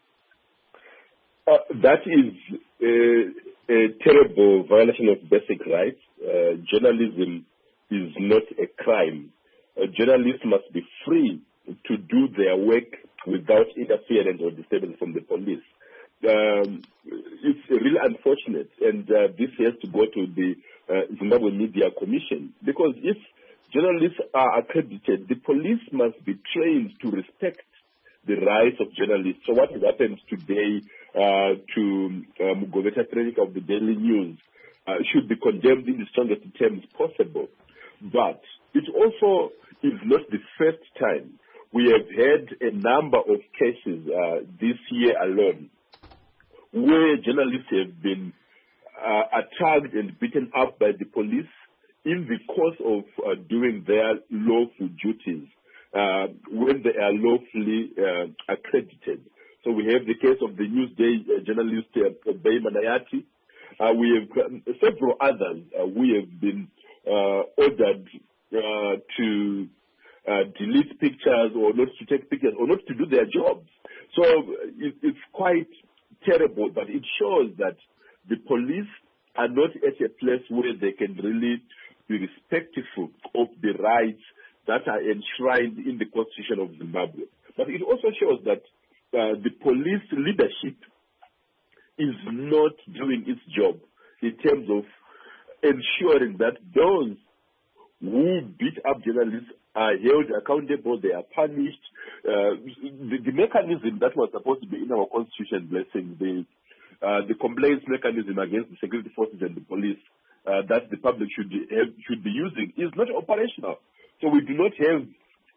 That is a terrible violation of basic rights. Journalism is not a crime. Journalists must be free to do their work without interference or disturbance from the police. It's really unfortunate, and this has to go to the Zimbabwe Media Commission, because if journalists are accredited, the police must be trained to respect the rights of journalists. So what happens today to Mugobeta Trenik of the Daily News should be condemned in the strongest terms possible. But it also is not the first time. We have had a number of cases this year alone where journalists have been attacked and beaten up by the police in the course of doing their lawful duties when they are lawfully accredited. So we have the case of the Newsday journalist Obey Manayati. We have several others. We have been ordered to delete pictures or not to take pictures or not to do their jobs. So it's quite terrible, but it shows that the police are not at a place where they can really be respectful of the rights that are enshrined in the Constitution of Zimbabwe. But it also shows that the police leadership is not doing its job in terms of ensuring that those who beat up journalists are held accountable, they are punished. The mechanism that was supposed to be in our constitution, blessing, the complaints mechanism against the security forces and the police that the public should be using is not operational. So we do not have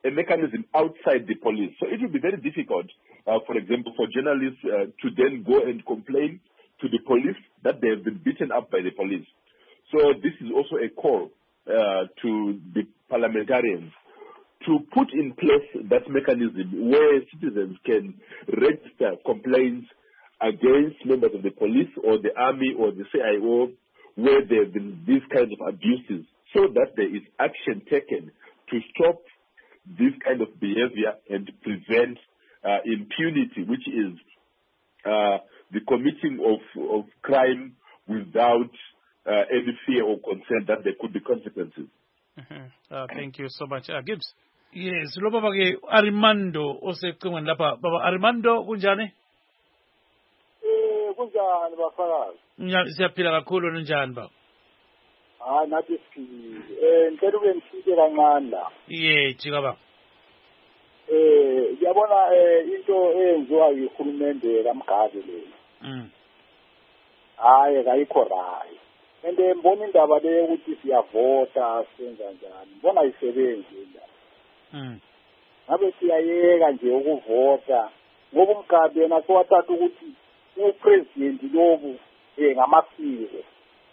a mechanism outside the police. So it will be very difficult, for example, for journalists to then go and complain to the police that they have been beaten up by the police. So this is also a call to the parliamentarians to put in place that mechanism where citizens can register complaints against members of the police or the army or the CIO where there have been these kinds of abuses, so that there is action taken to stop this kind of behavior and prevent impunity, which is the committing of crime without any fear or concern that there could be consequences. Thank you so much. Gibbs? Yes, lo baba ke Armando osecingweni lapha. Baba Armando kunjani? Kunjani bafakazi? Siyaphila kakhulu njani baba? Nathi siphile. Ngicela ukungishike kancane la. Jika baba. Ngiyabona into eyenziwa yihulumende kaMgabe le. Hayi kayikho right. Ende mbona indaba le ukuthi siyavota senza njani. Mbona isebenzi la. Ngabe siyayeka nje ukuvota ngoba uMgabe yena sowathatha ukuthi upresident lobu ngamasiko.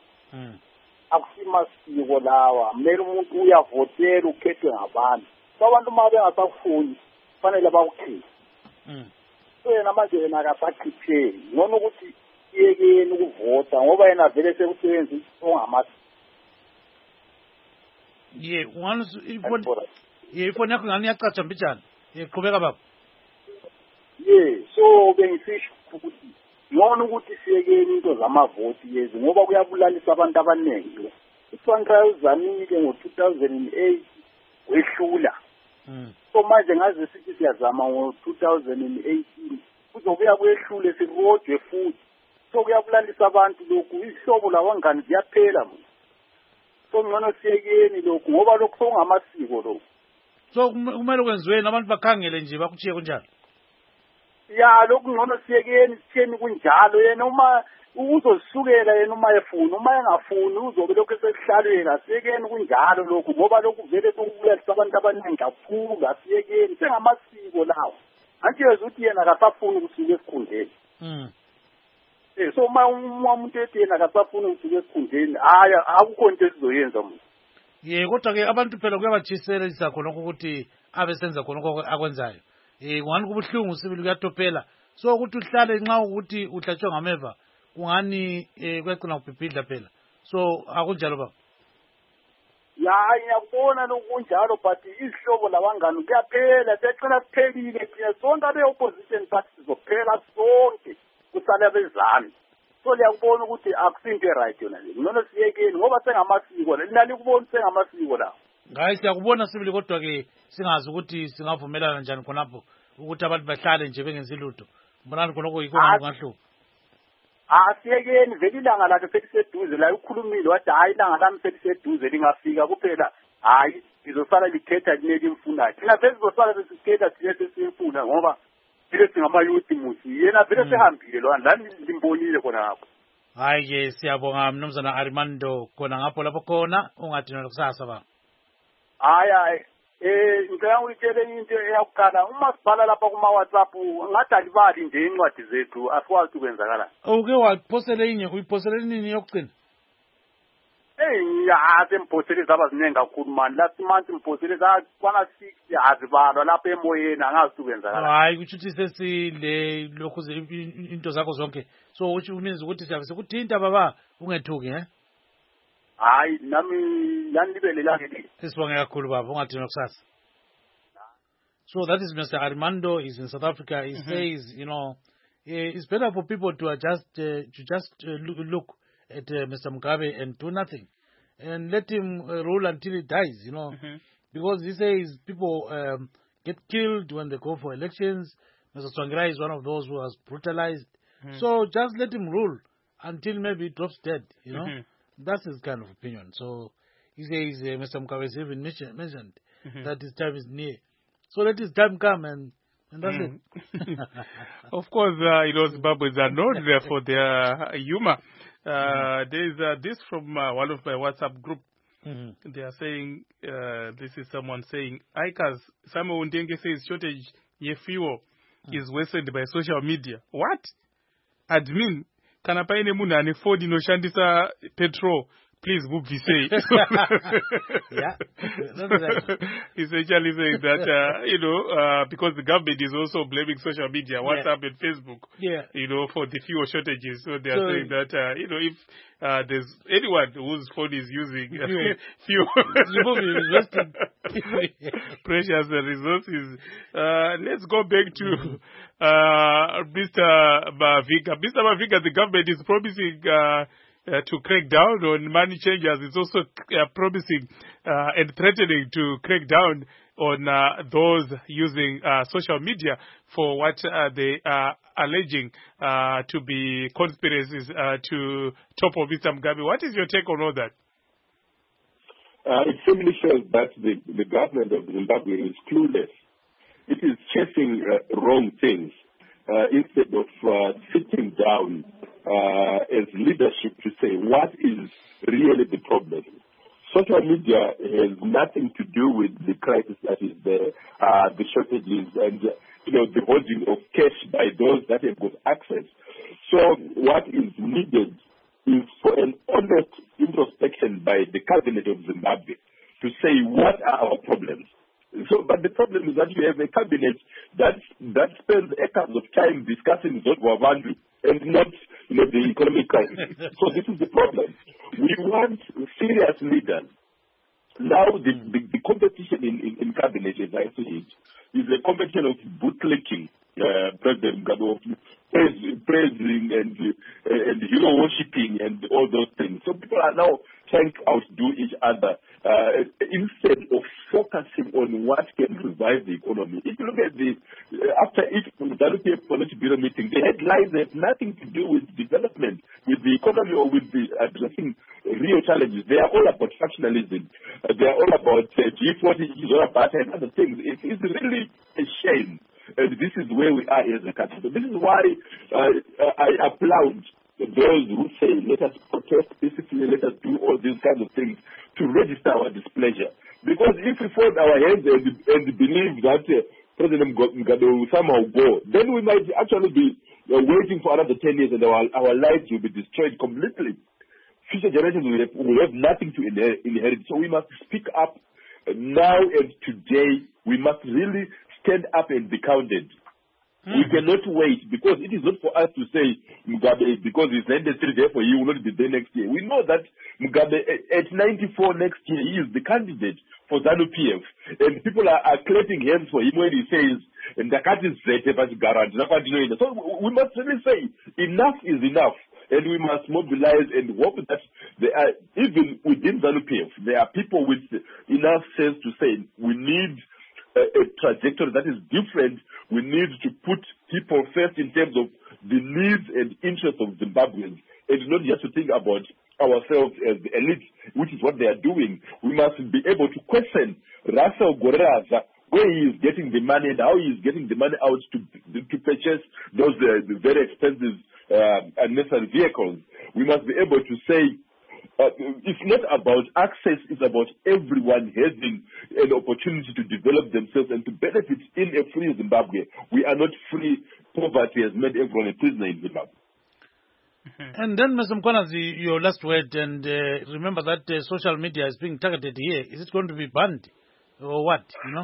Akusimasiko lawa. Kumele umuntu uyavotela ukhethwe ngabantu. Abantu uma bengasafuni fanele bawukhethe. Yena manje yena akasakhitheli. Ngona ukuthi iyekeni ukuvota ngoba yena vele sekusebenza ongamasiko. Ifoni yakho ngani yacaca mbijana. Qhubeka baba. So bengisisho ukuthi ngona ukuthi siyekeni into zamavoti lezi ngoba kuyabulalisa abantu abaningi. uSandra uzamile ngo-2008 wehlula. So manje ngaze sithi siyazama ngo-2018 kuzobuya kwehlule sirojwe futhi. So kuyabulalisa abantu lokhu ihlobo lawangani ziyaphela. So ngcono siyekeni lokhu ngoba lokhu sokungamasiko lokhu. So kumele kwenziweni abantu bakhangele nje bakuchiye kunjalo. Lokhu ngcono siyekeni sitheni kunjalo yena uma uzosukela yena uma efuna uma engafuni uzobe lokhu esehlalweni asiyekeni kunjalo lokhu ngoba lokhu vele sokubulalisa abantu abaningi kakhulu asiyekeni sengamasiko lawo. Antiyeza ukuthi yena akasafuni ukusuka esikhundleni. So uma umuntu ethi yena akasafuni ukusuka esikhundleni akukho into esizoyenza manje. Kodwa ke abantu phela kuyabajisela khona ukuthi abesenza khona akwenzayo. Kungani kubuhlungu sibili kuyatopela. So ukuthi uhlale nxa ukuthi uhlatshwe ngameva kungani kuyagcina kubhibhidla phela. So akunjalo baba. Ngiyakubona lokunjalo but isihlobo labangani kuyaphela siyacela kuphelile thina sonke abe-opposition party sizophela sonke kusale abezami. So liyakubona ukuthi akusinto right yona le. Ngcono siyekeni ngoba sengamasiko la. Lina likubona sengamasiko la. Ngayi siyakubona sibili kodwa ke singazi ukuthi singavumelana njani khonapho ukuthi abantu bahlale nje bengenzi lutho. Mbonani khonoko yikho ngahluka. Siyekeni vele ilanga lakhe seliseduze la ukhulumile wathi hayi ilanga lami seliseduze lingafika kuphela hayi ngizosala likhetha kuneki imfunayo. Thina vele sizosala sesikhetha thina sesimfuna ngoba vele singamayuthi musi yena vele sehambile lwana la limbonile khona ngapho. Hayi ke siyabonga mnumzana Armando khona ngapho lapho khona ungathi kusasa ba. Hayi ngicela uyitshele into eyakuqala umasipala lapha kuma WhatsApp ngathi alibali nje incwadi zethu asikwazi ukwenzakala. Uke waphosele inye uyiphosele nini yokugcina? Imphosele zaba ziningi kakhulu man. Last month imphosele zakwana 60 azibalwa lapha emoyeni angazi ukwenzakala. Hayi kuthi sesile lokhu into zakho zonke. So uthi umenza ukuthi siyabe sekuthinta baba ungethuki hayi nami yanibele ngeli. Sisibonge kakhulu baba ungathi nokusasa. So that is Mr. Armando. He's in South Africa. He says, it's better for people to look at Mr. Mugabe and do nothing, and let him rule until he dies. Because he says people get killed when they go for elections. Mr. Tsvangirai is one of those who was brutalized. So just let him rule until maybe he drops dead. That's his kind of opinion. So he says Mr. Mugabe has even mentioned that his time is near. So let his time come and that's it. Of course, Zimbabweans are known for their humor. There is this from one of my WhatsApp group. They are saying, this is someone saying, Ikas, Samuel Ndenge says shortage ye fuel is worsened by social media. What? Admin, kana paine muna ane Ford no shandisa petrol. Please, say. Yeah. He's actually saying that, because the government is also blaming social media, WhatsApp and Facebook, for the fuel shortages. So they are saying that, if there's anyone whose phone is using fuel, precious resources. Let's go back to Mr. Maviga. Mr. Maviga, the government is promising to crack down on money changers. It's also promising and threatening to crack down on those using social media for what they are alleging to be conspiracies to topple Mr. Mugabe. What is your take on all that? It simply shows that the government of Zimbabwe is clueless. It is chasing wrong things instead of sitting down as leadership to say what is really the problem. Social media has nothing to do with the crisis that is there, the shortages and the holding of cash by those that have got access. So what is needed is for an honest introspection by the cabinet of Zimbabwe to say what are our problems. So, but the problem is that you have a cabinet that spends acres of time discussing Zodwavandu and not the economic crisis. So this is the problem. We want serious leaders. Now the competition in cabinet, as I see it, is a competition of bootlicking President Mugabe, praising and hero worshipping and all those things. So people are now trying to outdo each other instead of focusing on what can revive the economy. If you look at after each ZANU-PF Politburo meeting, the headlines have nothing to do with development, with the economy or with addressing real challenges. They are all about factionalism. They are all about G40, Zola and other things. It is really a shame. And this is where we are as a country. So this is why I applaud those who say, let us protest peacefully, let us do all these kinds of things to register our displeasure. Because if we fold our hands and believe that President Mugabe will somehow go, then we might actually be waiting for another 10 years and our lives will be destroyed completely. Future generations will have nothing to inherit. So we must speak up now and today. We must really stand up and be counted. We cannot wait because it is not for us to say Mugabe because he's 93, therefore he will not be there next year. We know that Mugabe at 94 next year he is the candidate for ZANU-PF, and people are clapping hands for him when he says Ndakati Zete Garant. So we must really say enough is enough, and we must mobilize and hope that there are, even within ZANU-PF, there are people with enough sense to say we need a trajectory that is different. We need to put people first in terms of the needs and interests of Zimbabweans, and not just to think about ourselves as the elite, which is what they are doing. We must be able to question Russell Goraza, where he is getting the money and how he is getting the money out to purchase those very expensive unnecessary vehicles. We must be able to say, it's not about access, it's about everyone having an opportunity to develop themselves and to benefit in a free Zimbabwe. We are not free. Poverty has made everyone a prisoner in Zimbabwe. And then, Mr. Mkwanazi, your last word, and remember that social media is being targeted here. Is it going to be banned or what,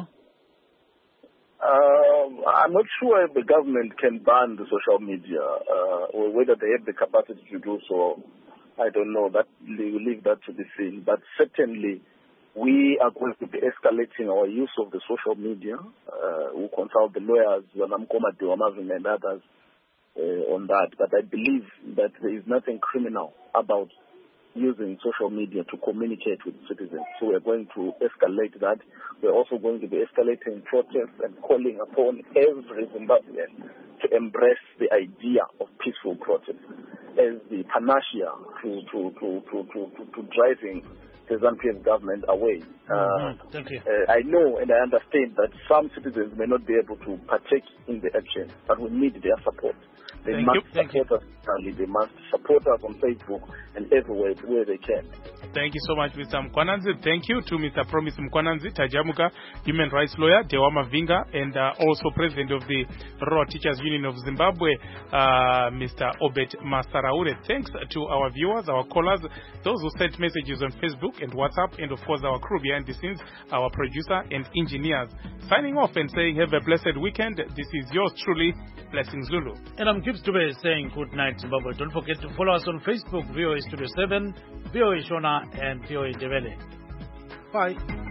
I'm not sure if the government can ban the social media or whether they have the capacity to do so. I don't know. That we will leave that to be seen. But certainly, we are going to be escalating our use of the social media. We'll consult the lawyers, Wanamkoma Diwamavin and others on that. But I believe that there is nothing criminal about using social media to communicate with citizens. So we're going to escalate that. We're also going to be escalating protests and calling upon every Zimbabwean to embrace the idea of peaceful protest as the panacea to driving the ZANU-PF government away. Thank you. I know and I understand that some citizens may not be able to partake in the action, but we need their support. They must support us. They must support us on Facebook and everywhere where they can. Thank you so much, Mr. Mkwananzi. Thank you to Mr. Promise Mkwananzi, Tajamuka, human rights lawyer, Dewa Mavinga, and also president of the Rural Teachers Union of Zimbabwe, Mr. Obet Masaraure. Thanks to our viewers, our callers, those who sent messages on Facebook and WhatsApp, and of course our crew behind the scenes, our producer and engineers. Signing off and saying have a blessed weekend. This is yours truly, Blessings Zulu. And I'm Gibbs Dube saying good night, Zimbabwe. Don't forget to follow us on Facebook, VOA Studio 7, VOA Shona, and VOA Devele. Bye.